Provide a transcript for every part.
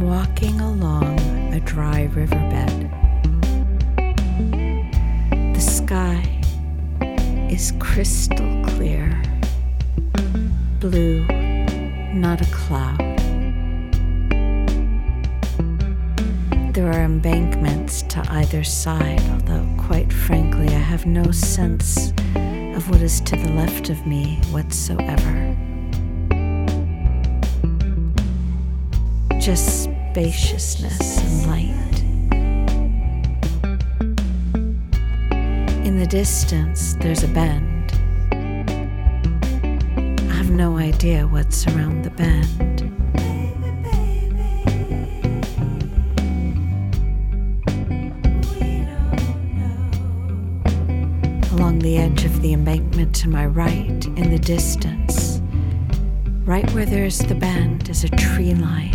I'm walking along a dry riverbed. The sky is crystal clear, blue, not a cloud. There are embankments to either side, although quite frankly I have no sense of what is to the left of me whatsoever. Just spaciousness and light. In the distance, there's a bend. I have no idea what's around the bend. Along the edge of the embankment to my right, in the distance, right where there's the bend, is a tree line.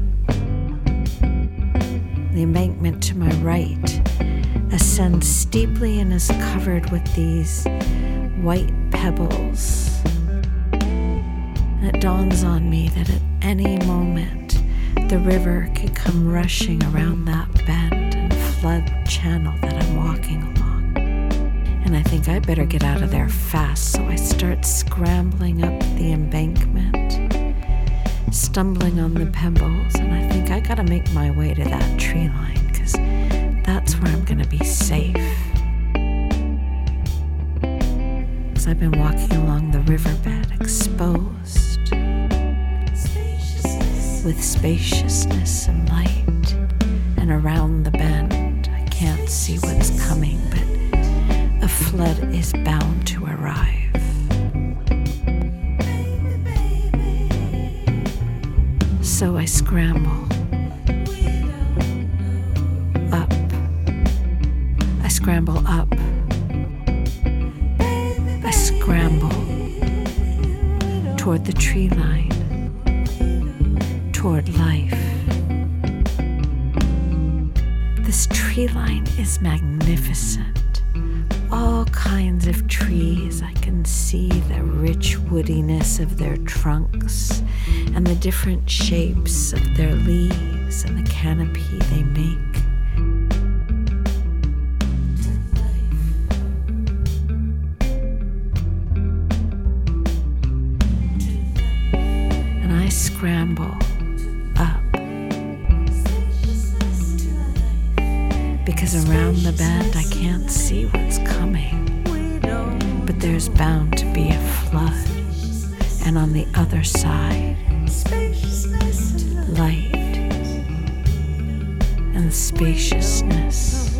The embankment to my right ascends steeply and is covered with these white pebbles. And it dawns on me that at any moment the river could come rushing around that bend and flood the channel that I'm walking along. And I think I better get out of there fast, so I start scrambling up the embankment, stumbling on the pebbles, and I think I gotta make my way to that tree line, because that's where I'm gonna be safe. Because I've been walking along the riverbed exposed, with spaciousness and light, and around the bend I can't see what's coming, but a flood is bound to arrive. So I scramble up. I scramble up. I scramble toward the tree line, toward life. This tree line is magnificent. All kinds of trees. I can see the rich woodiness of their trunks and the different shapes of their leaves and the canopy they make. And I scramble up, because around the bend I can't see what's coming, but there's bound to be a flood, and on the other side, light and spaciousness.